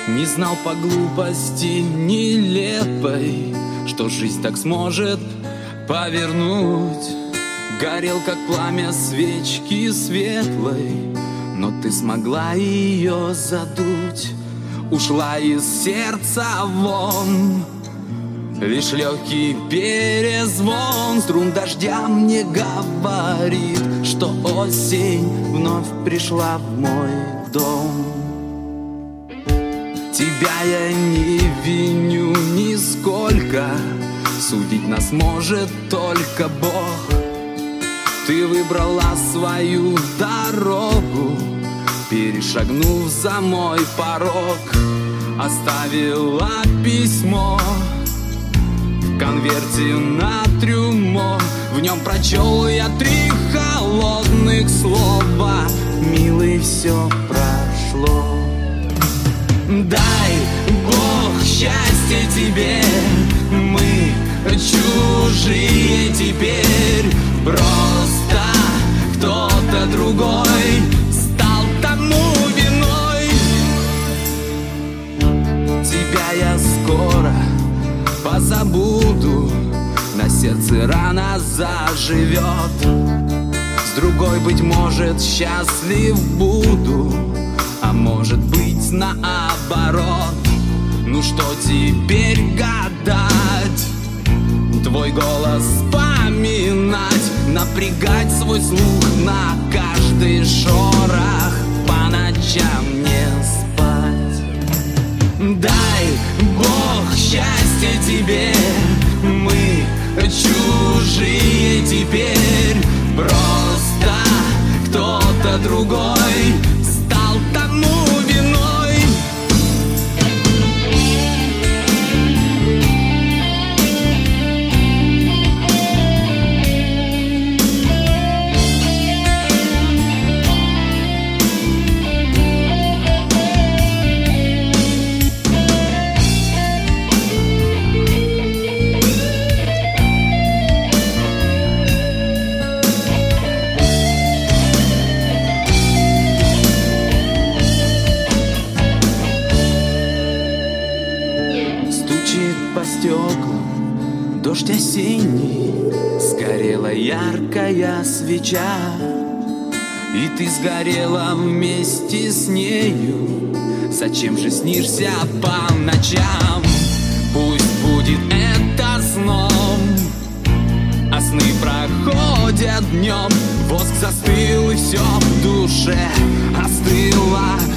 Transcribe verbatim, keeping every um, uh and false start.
Не знал по глупости нелепой, что жизнь так сможет повернуть. Горел, как пламя свечки светлой, но ты смогла ее задуть. Ушла из сердца вон лишь легкий перезвон. Струн дождя мне говорит, что осень вновь пришла в мой дом. Тебя я не виню нисколько, судить нас может только Бог. Ты выбрала свою дорогу, перешагнув за мой порог. Оставила письмо в конверте на трюмо. В нем прочел я три холодных слова: милый, все прошло. Дай Бог счастья тебе, мы чужие теперь. Просто кто-то другой стал тому виной. Тебя я скоро позабуду, на сердце рана заживет. С другой, быть может, счастлив буду, а может быть, наоборот. Ну что теперь гадать, твой голос вспоминать, напрягать свой слух на каждый шорох, по ночам не спать. Дай Бог счастья тебе, мы чужие теперь. Просто кто-то другой стал тому виной. По стеклам дождь осенний, сгорела яркая свеча, и ты сгорела вместе с нею. Зачем же снишься по ночам? Пусть будет это сном, а сны проходят днем. Воск застыл, и все в душе остыло.